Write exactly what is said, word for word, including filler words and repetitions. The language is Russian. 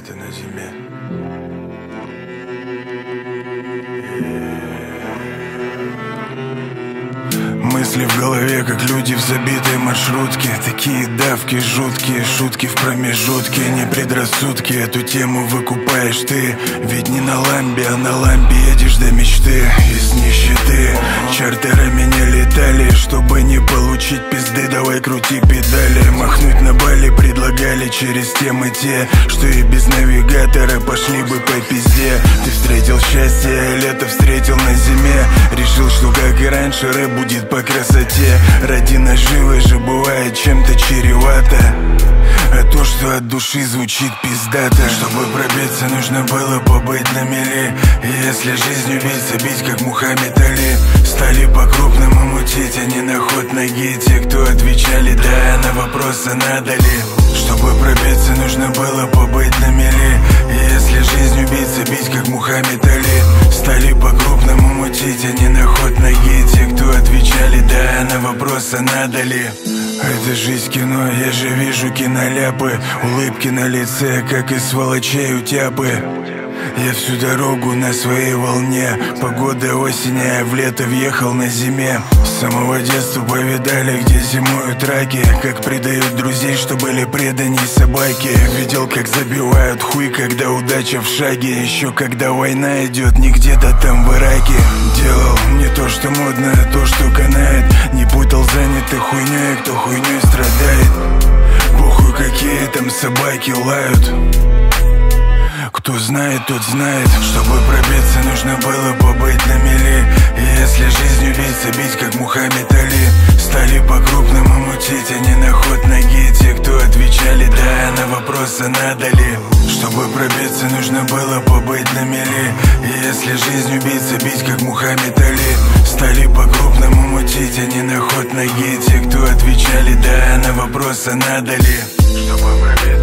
где-то на зиме. Мысли в голове, как люди в забитой маршрутке. Такие давки жуткие, шутки в промежутке. Не предрассудки, эту тему выкупаешь ты. Ведь не на ламбе, а на ламбе едешь до мечты. Из нищеты чартерами не летали, чтобы не получить пизды. Давай крути педали, махнуть на Бали предлагали через темы те, что и без навигатора пошли бы по пизде. Ты встретил счастье, а лето встретил на зиме. Решил, что как и раньше рэп будет по красоте. Ради наживы же бывает чем-то чревато, а то, что от души звучит пиздато. Чтобы пробиться, нужно было побыть на мели. И если жизнь убийца, бить как Мухаммед Али. Стали по-крупному мутить, а не на ход ноги те, кто отвечали да на вопросы надо ли. Чтобы пробиться, нужно было побыть на мели. И если жизнь убийца, бить как Мухаммед Али. Стали по-крупному мутить, а не на ход ноги те, кто отвечали да на вопросы надо ли. Это жизнь кино, я же вижу киноляпы. Улыбки на лице, как и сволочей утяпы. Я всю дорогу на своей волне. Погода осень, а я в лето въехал на зиме. С самого детства повидали, где зимуют раки. Как предают друзей, что были преданней собаки. Видел, как забивают хуй, когда удача в шаге. Еще когда война идет, не где-то там в Ираке. Делал не то, что модно, а то, что канает. Не путал занятых хуйней, кто хуйней страдает. Похуй, какие там собаки лают. Кто знает, тот знает. Чтобы пробиться, нужно было побыть на мели. И если жизнь убийца, бить как Мухаммед Али. Стали по-крупному мутить, а не на ход ноги те, кто отвечали да на вопросы надо ли. Чтобы пробиться, нужно было побыть на мели. И если жизнь убийца, бить как Мухаммед Али. Стали по-крупному мутить, а не на ход ноги те, кто отвечали да на вопросы надо ли. Чтобы пробиться.